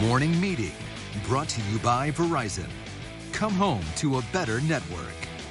Morning Meeting, brought to you by Verizon. Come home to a better network.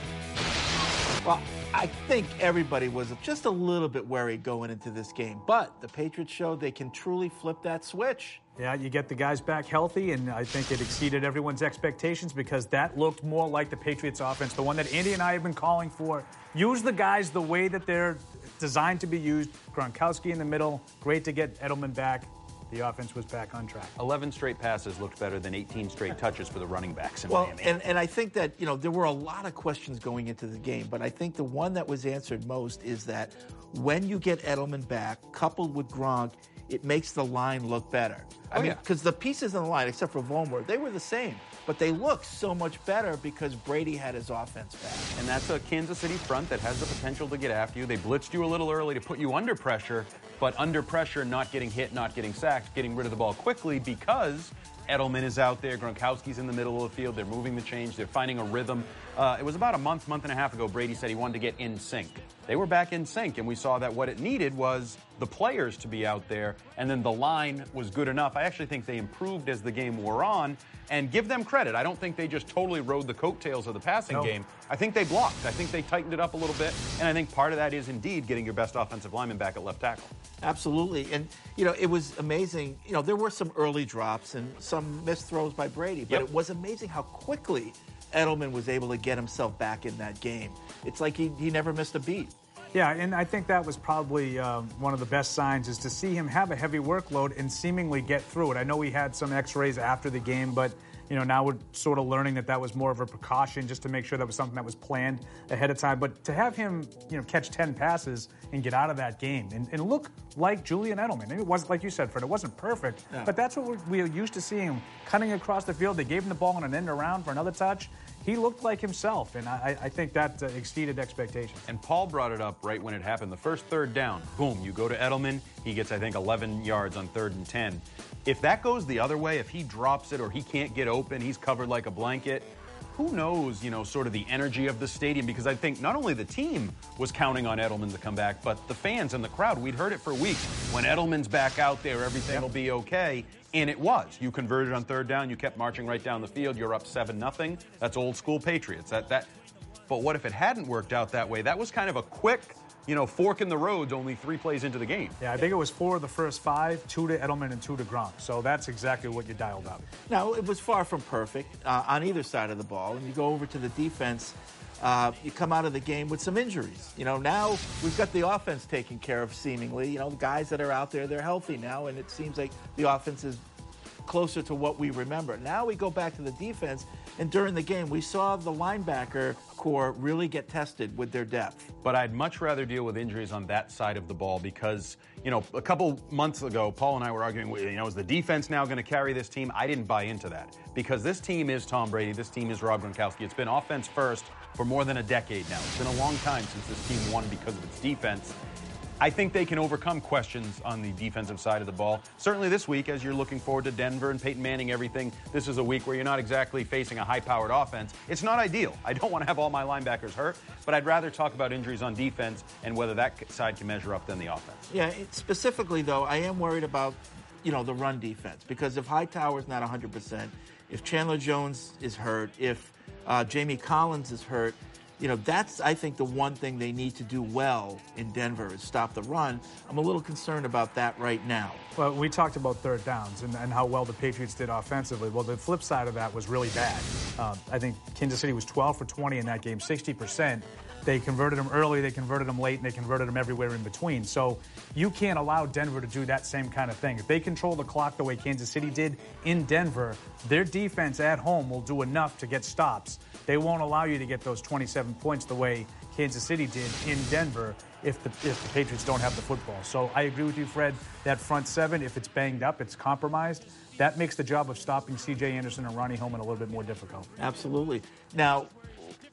Well, I think everybody was just a little bit worried going into this game, but the Patriots showed they can truly flip that switch. Yeah, you get the guys back healthy, and I think it exceeded everyone's expectations because that looked more like the Patriots offense, the one that Andy and I have been calling for. Use the guys the way that they're designed to be used. Gronkowski in the middle, great to get Edelman back. The offense was back on track. 11 straight passes looked better than 18 straight touches for the running backs in Miami. And I think that, there were a lot of questions going into the game, but I think the one that was answered most is that when you get Edelman back, coupled with Gronk, it makes the line look better. I mean, because the pieces on the line, except for Vollmer, they were the same, but they looked so much better because Brady had his offense back. And that's a Kansas City front that has the potential to get after you. They blitzed you a little early to put you under pressure, but under pressure, not getting hit, not getting sacked, getting rid of the ball quickly because Edelman is out there, Gronkowski's in the middle of the field, they're moving the change, they're finding a rhythm. It was about a month and a half ago, Brady said he wanted to get in sync. They were back in sync, and we saw that what it needed was the players to be out there, and then the line was good enough. I actually think they improved as the game wore on, and give them credit. I don't think they just totally rode the coattails of the passing game. I think they blocked. I think they tightened it up a little bit, and I think part of that is indeed getting your best offensive lineman back at left tackle. Absolutely. And, it was amazing. There were some early drops and some missed throws by Brady, but it was amazing how quickly Edelman was able to get himself back in that game. It's like he never missed a beat. Yeah, and I think that was probably one of the best signs is to see him have a heavy workload and seemingly get through it. I know he had some x-rays after the game, but now we're sort of learning that was more of a precaution just to make sure that was something that was planned ahead of time. But to have him, catch 10 passes and get out of that game and look like Julian Edelman. And it wasn't, like you said, Fred, it wasn't perfect, but that's what we're used to seeing him cutting across the field. They gave him the ball on an end around for another touch. He looked like himself, and I think that exceeded expectations. And Paul brought it up right when it happened. The first third down, boom, you go to Edelman. He gets, I think, 11 yards on 3rd and 10. If that goes the other way, if he drops it or he can't get open, he's covered like a blanket, who knows, sort of the energy of the stadium, because I think not only the team was counting on Edelman to come back, but the fans and the crowd. We'd heard it for weeks. When Edelman's back out there, everything will be okay. And it was. You converted on 3rd down. You kept marching right down the field. You're up 7-0. That's old school Patriots. But what if it hadn't worked out that way? That was kind of a quick, fork in the roads only 3 plays into the game. Yeah, I think it was 4 of the first 5, 2 to Edelman and 2 to Gronk. So that's exactly what you dialed up. Now, it was far from perfect on either side of the ball. And you go over to the defense, you come out of the game with some injuries. Now we've got the offense taken care of seemingly. The guys that are out there, they're healthy now, and it seems like the offense is closer to what we remember. Now we go back to the defense, and during the game, we saw the linebacker core really get tested with their depth. But I'd much rather deal with injuries on that side of the ball because, a couple months ago, Paul and I were arguing, is the defense now going to carry this team? I didn't buy into that because this team is Tom Brady. This team is Rob Gronkowski. It's been offense first for more than a decade now. It's been a long time since this team won because of its defense. I think they can overcome questions on the defensive side of the ball. Certainly this week, as you're looking forward to Denver and Peyton Manning, everything, this is a week where you're not exactly facing a high-powered offense. It's not ideal. I don't want to have all my linebackers hurt, but I'd rather talk about injuries on defense and whether that side can measure up than the offense. Yeah, specifically, though, I am worried about, the run defense because if Hightower's not 100%, if Chandler Jones is hurt, if Jamie Collins is hurt, that's, I think, the one thing they need to do well in Denver is stop the run. I'm a little concerned about that right now. Well, we talked about 3rd downs and how well the Patriots did offensively. Well, the flip side of that was really bad. I think Kansas City was 12 for 20 in that game, 60%. They converted them early, they converted them late, and they converted them everywhere in between. So you can't allow Denver to do that same kind of thing. If they control the clock the way Kansas City did in Denver, their defense at home will do enough to get stops. They won't allow you to get those 27 points the way Kansas City did in Denver if the Patriots don't have the football. So I agree with you, Fred, that front 7, if it's banged up, it's compromised. That makes the job of stopping C.J. Anderson and Ronnie Hillman a little bit more difficult. Absolutely. Now,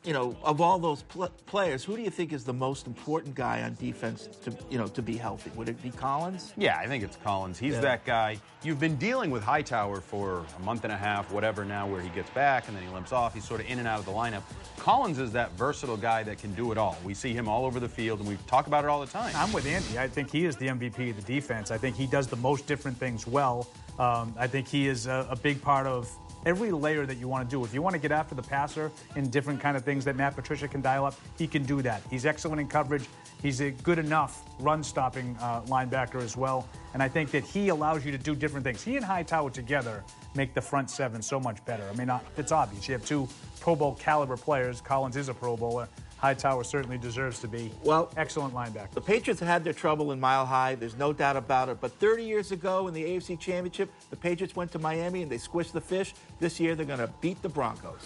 of all those players, who do you think is the most important guy on defense to be healthy? Would it be Collins? Yeah, I think it's Collins. He's that guy. You've been dealing with Hightower for a month and a half, whatever now, where he gets back and then he limps off. He's sort of in and out of the lineup. Collins is that versatile guy that can do it all. We see him all over the field, and we talk about it all the time. I'm with Andy. I think he is the MVP of the defense. I think he does the most different things well. I think he is a big part of every layer that you want to do. If you want to get after the passer in different kind of things that Matt Patricia can dial up, he can do that. He's excellent in coverage. He's a good enough run-stopping linebacker as well. And I think that he allows you to do different things. He and Hightower together make the front seven so much better. I mean, it's obvious. You have two Pro Bowl caliber players. Collins is a Pro Bowler. Hightower certainly deserves to be. Well, excellent linebacker. The Patriots had their trouble in Mile High. There's no doubt about it. But 30 years ago in the AFC Championship, the Patriots went to Miami and they squished the fish. This year, they're going to beat the Broncos.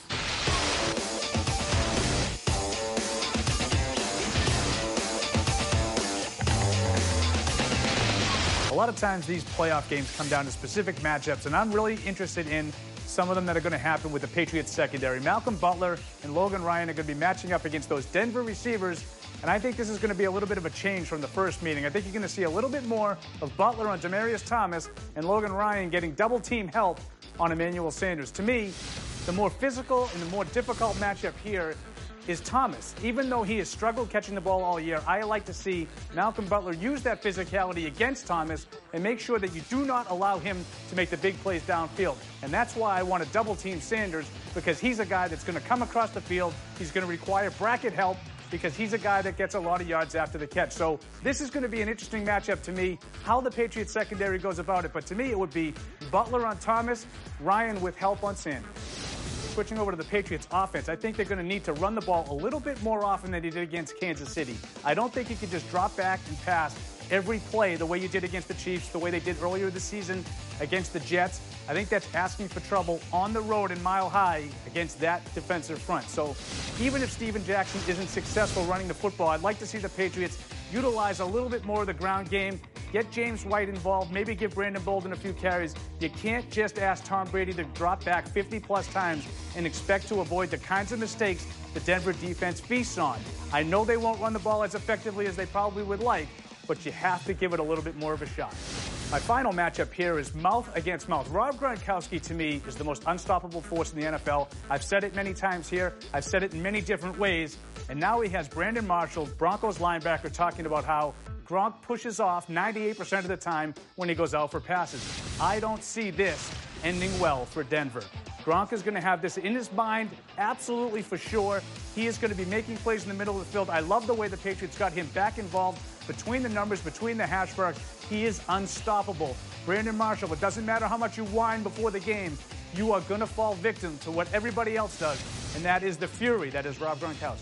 A lot of times these playoff games come down to specific matchups, and I'm really interested in some of them that are going to happen with the Patriots secondary. Malcolm Butler and Logan Ryan are going to be matching up against those Denver receivers, and I think this is going to be a little bit of a change from the first meeting. I think you're going to see a little bit more of Butler on Demaryius Thomas and Logan Ryan getting double-team help on Emmanuel Sanders. To me, the more physical and the more difficult matchup here is Thomas. Even though he has struggled catching the ball all year, I like to see Malcolm Butler use that physicality against Thomas and make sure that you do not allow him to make the big plays downfield. And that's why I want to double-team Sanders, because he's a guy that's going to come across the field. He's going to require bracket help because he's a guy that gets a lot of yards after the catch. So this is going to be an interesting matchup to me, how the Patriots secondary goes about it. But to me, it would be Butler on Thomas, Ryan with help on Sanders. Switching over to the Patriots offense, I think they're going to need to run the ball a little bit more often than they did against Kansas City. I don't think you can just drop back and pass every play the way you did against the Chiefs, the way they did earlier this season against the Jets. I think that's asking for trouble on the road in Mile High against that defensive front. So even if Steven Jackson isn't successful running the football, I'd like to see the Patriots utilize a little bit more of the ground game, get James White involved, maybe give Brandon Bolden a few carries. You can't just ask Tom Brady to drop back 50-plus times and expect to avoid the kinds of mistakes the Denver defense feasts on. I know they won't run the ball as effectively as they probably would like, but you have to give it a little bit more of a shot. My final matchup here is mouth against mouth. Rob Gronkowski, to me, is the most unstoppable force in the NFL. I've said it many times here. I've said it in many different ways. And now he has Brandon Marshall, Broncos linebacker, talking about how Gronk pushes off 98% of the time when he goes out for passes. I don't see this ending well for Denver. Gronk is going to have this in his mind, absolutely for sure. He is going to be making plays in the middle of the field. I love the way the Patriots got him back involved between the numbers, between the hash marks. He is unstoppable. Brandon Marshall, it doesn't matter how much you whine before the game, you are going to fall victim to what everybody else does, and that is the fury that is Rob Gronkowski.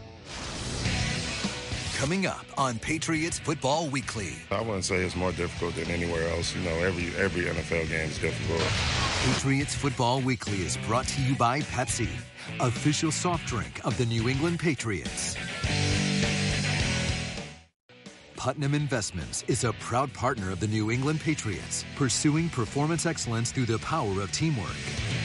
Coming up on Patriots Football Weekly. I wouldn't say it's more difficult than anywhere else. You know, every NFL game is difficult. Patriots Football Weekly is brought to you by Pepsi, official soft drink of the New England Patriots. Putnam Investments is a proud partner of the New England Patriots, pursuing performance excellence through the power of teamwork.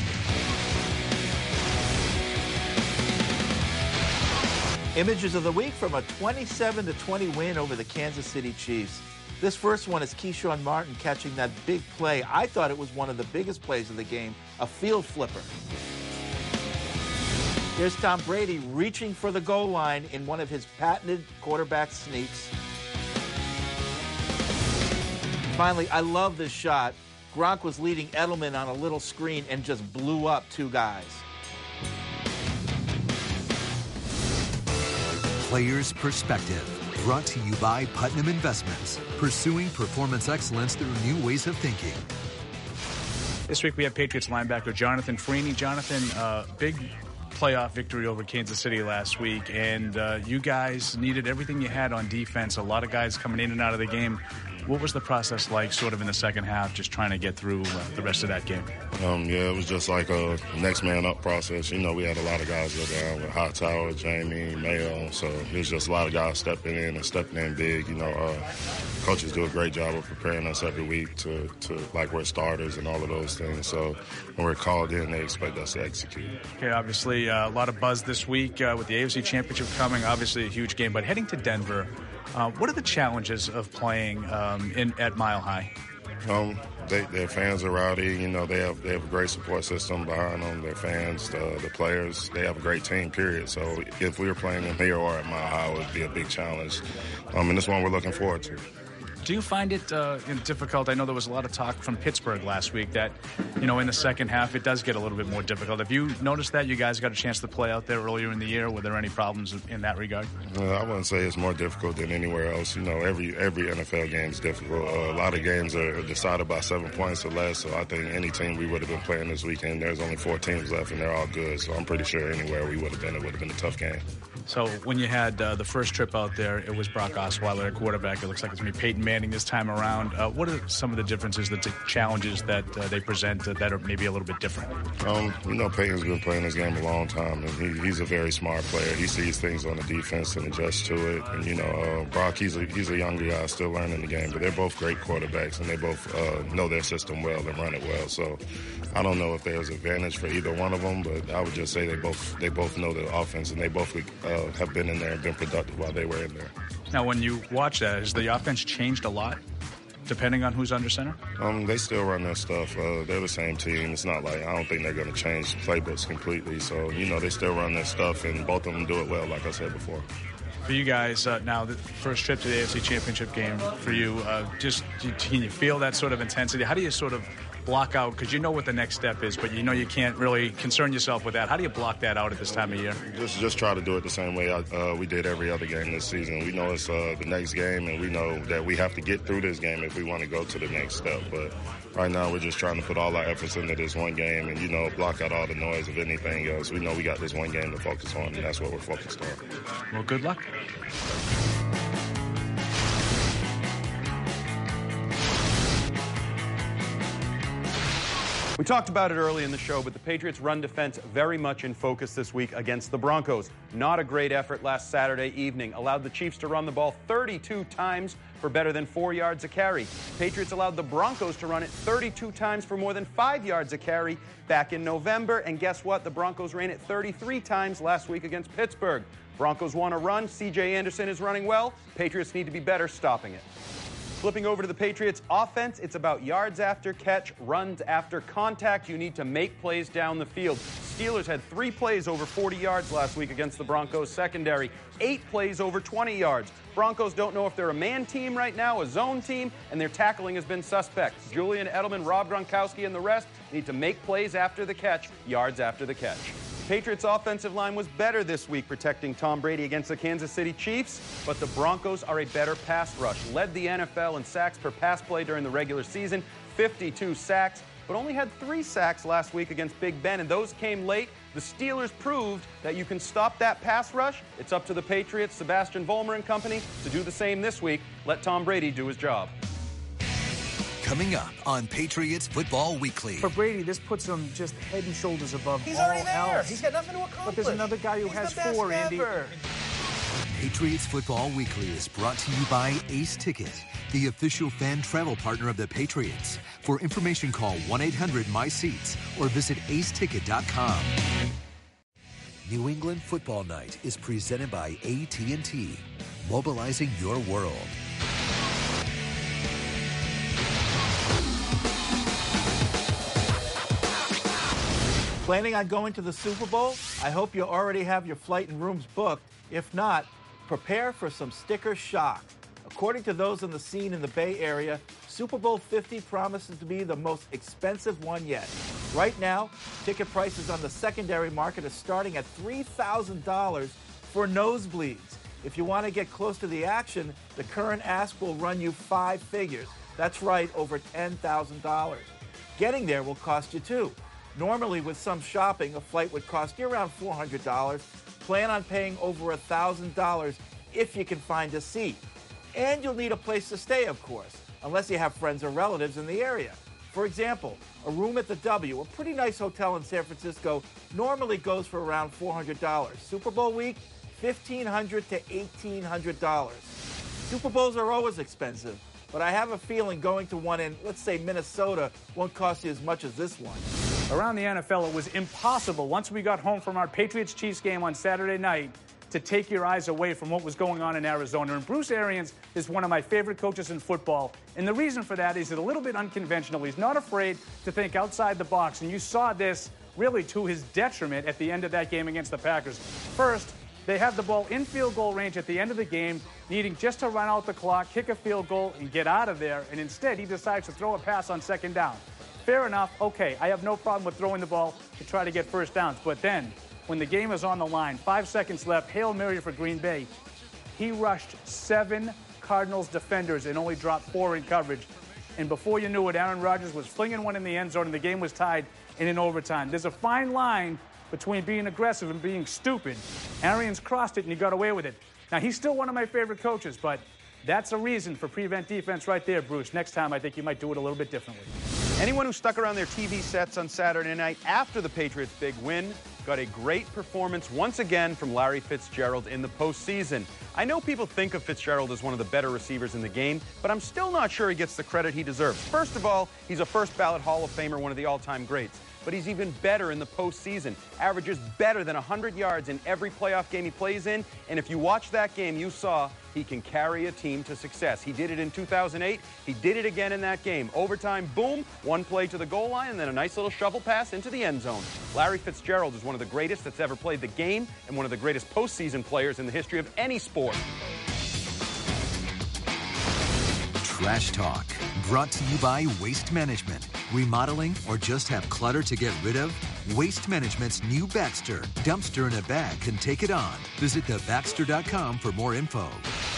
Images of the week from a 27-20 win over the Kansas City Chiefs. This first one is Keyshawn Martin catching that big play. I thought it was one of the biggest plays of the game, a field flipper. Here's Tom Brady reaching for the goal line in one of his patented quarterback sneaks. Finally, I love this shot. Gronk was leading Edelman on a little screen and just blew up two guys. Players' Perspective, brought to you by Putnam Investments, pursuing performance excellence through new ways of thinking. This week we have Patriots linebacker Jonathan Freeney. Jonathan, big playoff victory over Kansas City last week, and you guys needed everything you had on defense. A lot of guys coming in and out of the game. What was the process like sort of in the second half, just trying to get through the rest of that game? Yeah, it was just like a next man up process. You know, we had a lot of guys go down with Hightower, Jamie, Mayo. So there's just a lot of guys stepping in and stepping in big. You know, coaches do a great job of preparing us every week to like we're starters and all of those things. So when we're called in, they expect us to execute. Okay, obviously a lot of buzz this week with the AFC Championship coming. Obviously a huge game, but heading to Denver, what are the challenges of playing at Mile High? Their fans are rowdy. You know, they have a great support system behind them. Their fans, the players, they have a great team, period. So if we were playing in here or at Mile High, it would be a big challenge. And it's one we're looking forward to. Do you find it difficult? I know there was a lot of talk from Pittsburgh last week that, you know, in the second half it does get a little bit more difficult. Have you noticed that? You guys got a chance to play out there earlier in the year. Were there any problems in that regard? I wouldn't say it's more difficult than anywhere else. You know, every NFL game is difficult. A lot of games are decided by 7 points or less. So I think any team we would have been playing this weekend, there's only 4 teams left and they're all good. So I'm pretty sure anywhere we would have been, it would have been a tough game. So when you had the first trip out there, it was Brock Osweiler at quarterback. It looks like it's going to be Peyton Manning this time around. What are some of the differences, the challenges that they present that are maybe a little bit different? You know, Peyton's been playing this game a long time, and he's a very smart player. He sees things on the defense and adjusts to it. And, you know, Brock, he's a younger guy still learning the game, but they're both great quarterbacks, and they both know their system well and run it well. So I don't know if there's advantage for either one of them, but I would just say they both know the offense, and they both have been in there and been productive while they were in there. Now, when you watch that, has the offense changed a lot, depending on who's under center? They still run their stuff. They're the same team. It's not like I don't think they're going to change playbooks completely. So, you know, they still run their stuff, and both of them do it well, like I said before. For you guys, now the first trip to the AFC Championship game for you, can you feel that sort of intensity? How do you sort of block out, because you know what the next step is, but you know you can't really concern yourself with that. How do you block that out at this time of year? Just try to do it the same way we did every other game this season. We know it's the next game, and we know that we have to get through this game if we want to go to the next step. But right now we're just trying to put all our efforts into this one game and, you know, block out all the noise of anything else. We know we got this one game to focus on, and that's what we're focused on. Well, good luck. We talked about it early in the show, but the Patriots' run defense very much in focus this week against the Broncos. Not a great effort last Saturday evening. Allowed the Chiefs to run the ball 32 times for better than 4 yards a carry. Patriots allowed the Broncos to run it 32 times for more than 5 yards a carry back in November. And guess what? The Broncos ran it 33 times last week against Pittsburgh. Broncos want to run. C.J. Anderson is running well. Patriots need to be better stopping it. Flipping over to the Patriots offense, it's about yards after catch, runs after contact. You need to make plays down the field. Steelers had 3 plays over 40 yards last week against the Broncos secondary, 8 plays over 20 yards. Broncos don't know if they're a man team right now, a zone team, and their tackling has been suspect. Julian Edelman, Rob Gronkowski, and the rest need to make plays after the catch, yards after the catch. Patriots' offensive line was better this week protecting Tom Brady against the Kansas City Chiefs, but the Broncos are a better pass rush. Led the NFL in sacks per pass play during the regular season, 52 sacks, but only had 3 sacks last week against Big Ben, and those came late. The Steelers proved that you can stop that pass rush. It's up to the Patriots, Sebastian Vollmer and company, to do the same this week. Let Tom Brady do his job. Coming up on Patriots Football Weekly. For Brady, this puts him just head and shoulders above He's all already there. else. He's got nothing to accomplish. But there's another guy who has 4, Andy. Ever. Patriots Football Weekly is brought to you by Ace Ticket, the official fan travel partner of the Patriots. For information, call 1-800-MY-SEATS or visit aceticket.com. New England Football Night is presented by AT&T, mobilizing your world. Planning on going to the Super Bowl? I hope you already have your flight and rooms booked. If not, prepare for some sticker shock. According to those on the scene in the Bay Area, Super Bowl 50 promises to be the most expensive one yet. Right now, ticket prices on the secondary market are starting at $3,000 for nosebleeds. If you want to get close to the action, the current ask will run you 5 figures. That's right, over $10,000. Getting there will cost you too. Normally, with some shopping, a flight would cost you around $400. Plan on paying over $1,000 if you can find a seat. And you'll need a place to stay, of course. unless you have friends or relatives in the area. For example, a room at the W, a pretty nice hotel in San Francisco, normally goes for around $400. Super Bowl week, $1,500 to $1,800. Super Bowls are always expensive, but I have a feeling going to one in, let's say, Minnesota won't cost you as much as this one. Around the NFL, it was impossible once we got home from our Patriots-Chiefs game on Saturday night to take your eyes away from what was going on in Arizona. And Bruce Arians is one of my favorite coaches in football. And the reason for that is he's a little bit unconventional. He's not afraid to think outside the box. And you saw this really to his detriment at the end of that game against the Packers. First, they have the ball in field goal range at the end of the game, needing just to run out the clock, kick a field goal, and get out of there. And instead, he decides to throw a pass on second down. Fair enough. Okay, I have no problem with throwing the ball to try to get first downs. But then, when the game is on the line, 5 seconds left, Hail Mary for Green Bay, he rushed 7 Cardinals defenders and only dropped 4 in coverage. And before you knew it, Aaron Rodgers was flinging one in the end zone, and the game was tied in overtime. There's a fine line between being aggressive and being stupid. Arians crossed it, and he got away with it. Now, he's still one of my favorite coaches, but that's a reason for prevent defense right there, Bruce. Next time, I think you might do it a little bit differently. Anyone who stuck around their TV sets on Saturday night after the Patriots' big win got a great performance once again from Larry Fitzgerald in the postseason. I know people think of Fitzgerald as one of the better receivers in the game, but I'm still not sure he gets the credit he deserves. First of all, he's a first-ballot Hall of Famer, one of the all-time greats. But he's even better in the postseason, averages better than 100 yards in every playoff game he plays in. And if you watch that game, you saw he can carry a team to success. He did it in 2008. He did it again in that game. Overtime, boom, one play to the goal line, and then a nice little shovel pass into the end zone. Larry Fitzgerald is one of the greatest that's ever played the game and one of the greatest postseason players in the history of any sport. Trash Talk, brought to you by Waste Management. Remodeling or just have clutter to get rid of? Waste Management's new Baxter. Dumpster in a bag can take it on. Visit thebaxter.com for more info.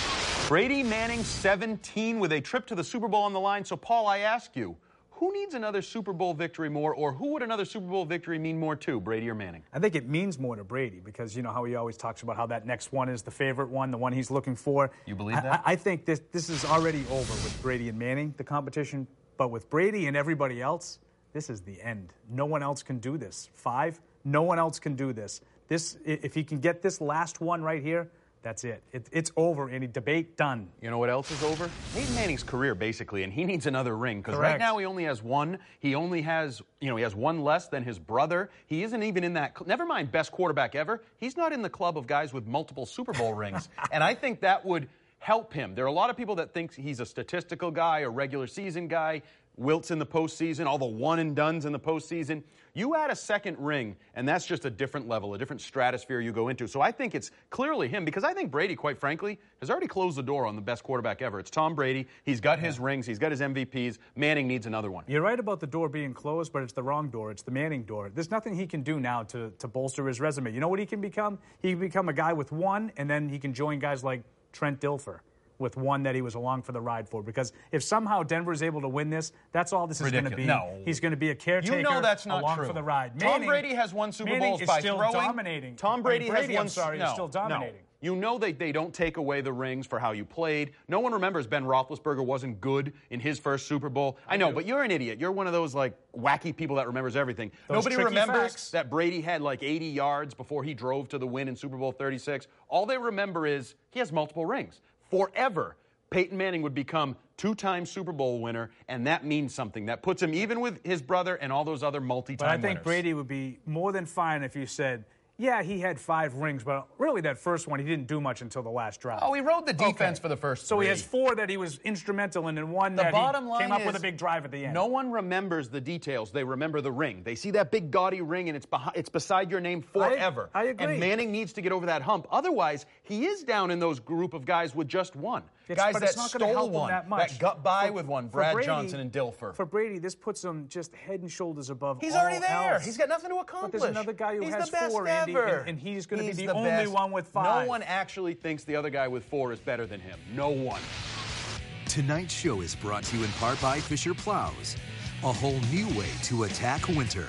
Brady Manning 17 with a trip to the Super Bowl on the line. So, Paul, I ask you, who needs another Super Bowl victory more, or who would another Super Bowl victory mean more to, Brady or Manning? I think it means more to Brady because you know how he always talks about how that next one is the favorite one, the one he's looking for. You believe that? I think this is already over with Brady and Manning, the competition. But with Brady and everybody else, this is the end. No one else can do this. 5, no one else can do this. If he can get this last one right here, that's it. It's over. Any debate, done. You know what else is over? Peyton Manning's career, basically, and he needs another ring because right now he only has one. He only has, he has one less than his brother. He isn't even in that. Never mind best quarterback ever. He's not in the club of guys with multiple Super Bowl rings, and I think that would help him. There are a lot of people that think he's a statistical guy, a regular season guy. Wilts in the postseason, all the one-and-dones in the postseason. You add a second ring, and that's just a different level, a different stratosphere you go into. So I think it's clearly him, because I think Brady, quite frankly, has already closed the door on the best quarterback ever. It's Tom Brady. He's got his rings. He's got his MVPs. Manning needs another one. You're right about the door being closed, but it's the wrong door. It's the Manning door. There's nothing he can do now to bolster his resume. You know what he can become? He can become a guy with one, and then he can join guys like Trent Dilfer with one that he was along for the ride for. Because if somehow Denver is able to win this, that's all this is going to be. No. He's going to be a caretaker You know that's not along true. for the ride. Tom Brady has won Super Bowls by still throwing. Dominating. Tom Brady has won. I'm sorry, is still dominating. No. You know they don't take away the rings for how you played. No one remembers Ben Roethlisberger wasn't good in his first Super Bowl. I know, but you're an idiot. You're one of those, like, wacky people that remembers everything. Nobody remembers that Brady had, like, 80 yards before he drove to the win in Super Bowl 36. All they remember is he has multiple rings. Forever, Peyton Manning would become two-time Super Bowl winner, and that means something. That puts him even with his brother and all those other multi-time winners. But I think Brady would be more than fine if you said, yeah, he had 5 rings, but really that first one, he didn't do much until the last drive. Oh, he rode the defense for the first 3. So he has 4 that he was instrumental in, and one that he came up with a big drive at the end. No one remembers the details. They remember the ring. They see that big gaudy ring, and it's beside your name forever. I agree. And Manning needs to get over that hump. Otherwise, he is down in those group of guys with just one. Guys that stole one, that got by with one, Brad Johnson and Dilfer. For Brady, this puts him just head and shoulders above He's all already there. else. He's got nothing to accomplish. But there's another guy who has 4, Andy, and he's going to be the only one with 5. No one actually thinks the other guy with 4 is better than him. No one. Tonight's show is brought to you in part by Fisher Plows, a whole new way to attack winter.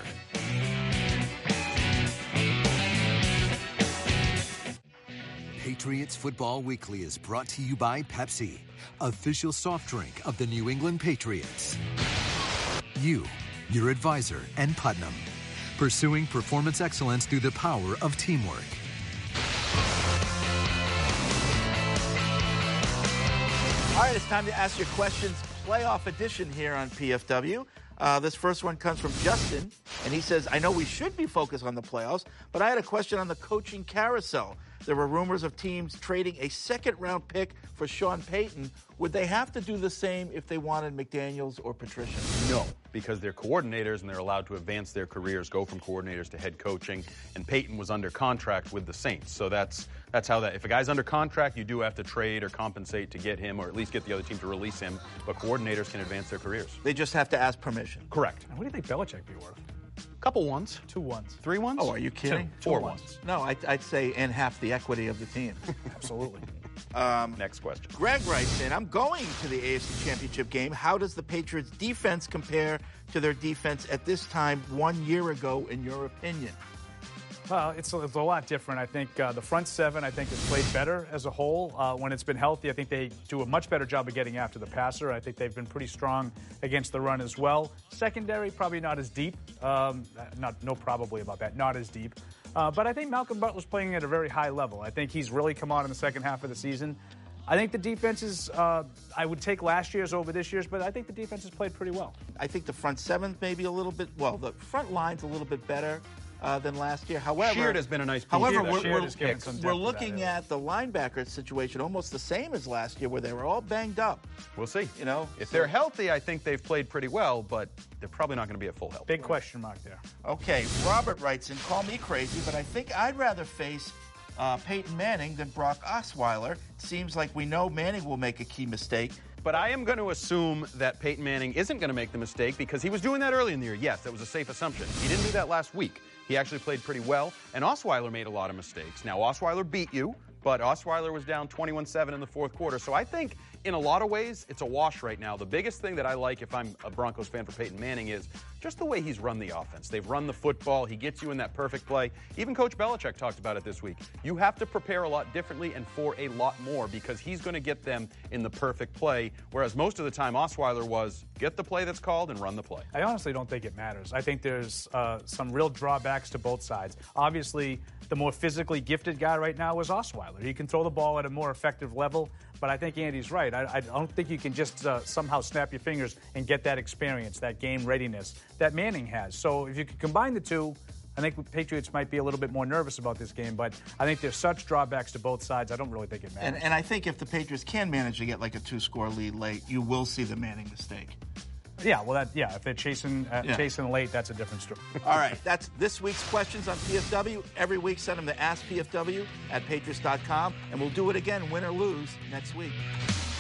Patriots Football Weekly is brought to you by Pepsi, official soft drink of the New England Patriots. You, your advisor, and Putnam, pursuing performance excellence through the power of teamwork. All right, it's time to ask your questions. Playoff edition here on PFW. This first one comes from Justin, and he says, I know we should be focused on the playoffs, but I had a question on the coaching carousel. There were rumors of teams trading a second-round pick for Sean Payton. Would they have to do the same if they wanted McDaniels or Patricia? No, because they're coordinators and they're allowed to advance their careers, go from coordinators to head coaching, and Payton was under contract with the Saints. So that's how that, if a guy's under contract, you do have to trade or compensate to get him, or at least get the other team to release him, but coordinators can advance their careers. They just have to ask permission. Correct. And what do you think Belichick be worth? Couple ones. 2 ones. 3 ones? Oh, are you kidding? 4 ones. No, I'd say in half the equity of the team. Absolutely. Next question. Greg writes in, I'm going to the AFC Championship game. How does the Patriots' defense compare to their defense at this time 1 year ago, in your opinion? Well, it's a lot different. I think the front seven, I think, has played better as a whole. When it's been healthy, I think they do a much better job of getting after the passer. I think they've been pretty strong against the run as well. Secondary, probably not as deep. No probably about that. Not as deep. But I think Malcolm Butler's playing at a very high level. I think he's really come on in the second half of the season. I think the defense is, I would take last year's over this year's, but I think the defense has played pretty well. I think the front seven's maybe a little bit, well, the front line's a little bit better than last year. However, Sheard has been a nice piece. However, we're looking at the linebacker situation almost the same as last year, where they were all banged up. We'll see. You know, if they're healthy, I think they've played pretty well, but they're probably not going to be at full health. Big question mark there. Okay, Robert writes in, call me crazy, but I think I'd rather face Peyton Manning than Brock Osweiler. It seems like we know Manning will make a key mistake. But I am going to assume that Peyton Manning isn't going to make the mistake because he was doing that early in the year. Yes, that was a safe assumption. He didn't do that last week. He actually played pretty well, and Osweiler made a lot of mistakes. Now, Osweiler beat you, but Osweiler was down 21-7 in the fourth quarter. So I think, in a lot of ways, it's a wash right now. The biggest thing that I like if I'm a Broncos fan for Peyton Manning is just the way he's run the offense. They've run the football. He gets you in that perfect play. Even Coach Belichick talked about it this week. You have to prepare a lot differently and for a lot more because he's going to get them in the perfect play, whereas most of the time Osweiler was get the play that's called and run the play. I honestly don't think it matters. I think there's some real drawbacks to both sides. Obviously, the more physically gifted guy right now is Osweiler. He can throw the ball at a more effective level, but I think Andy's right. I don't think you can just somehow snap your fingers and get that experience, that game readiness that Manning has. So if you could combine the two, I think the Patriots might be a little bit more nervous about this game, but I think there's such drawbacks to both sides, I don't really think it matters. And I think if the Patriots can manage to get like a 2-score lead late, you will see the Manning mistake. Yeah, well, if they're chasing late, that's a different story. All right, that's this week's questions on PFW. Every week, send them to AskPFW@Patriots.com, and we'll do it again, win or lose, next week.